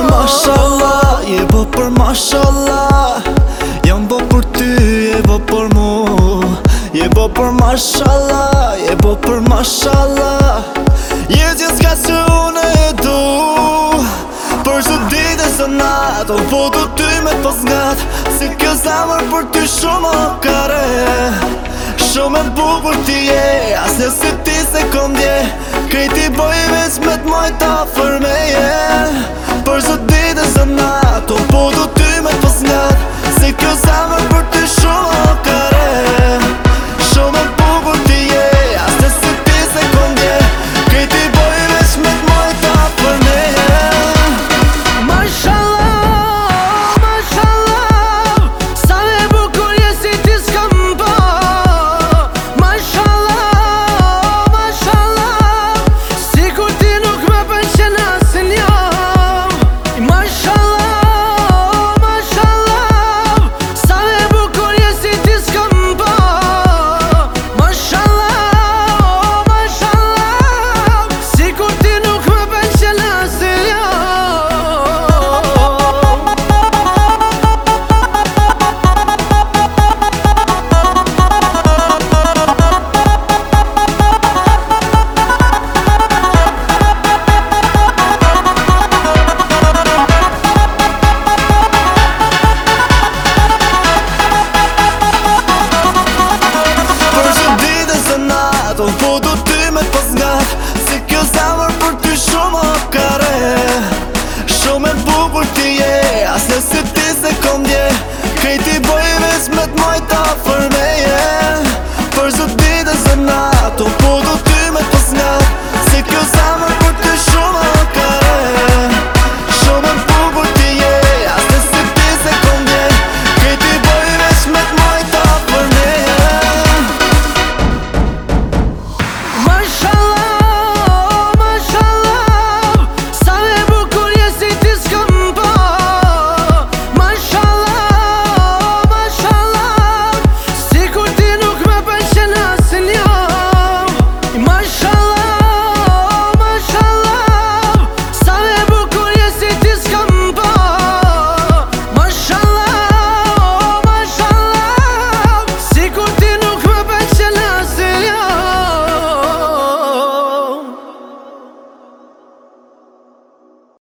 për mashallah, je bo për mashallah. Jam bo për ty, je bo për mu. Je bo për mashallah, je bo për mashallah. Je gjithë s'ka që unë e du. Për që ditë e së natë, o po du ty me pos ngat. Si kjo zamër për ty shumë o kare. Shumë e bukur ti je, as një si ti se kom dje. Krejti boj veç me t'mojta fërmeje. Për që ditë e së natë, o po du ty me pos ngat. Si kjo zamër për ty shumë o kare. Shumë e bukur ti je, as një si ti se kom dje. Krejti boj veç me t'mojta fërmeje. O po du ty me t'pos ngat. Si kjo zamër për ty shumë o kare. Shumë e bukur ti je, as një si ti se kom dje. Krejti boj veç me t'mojta fërmeje.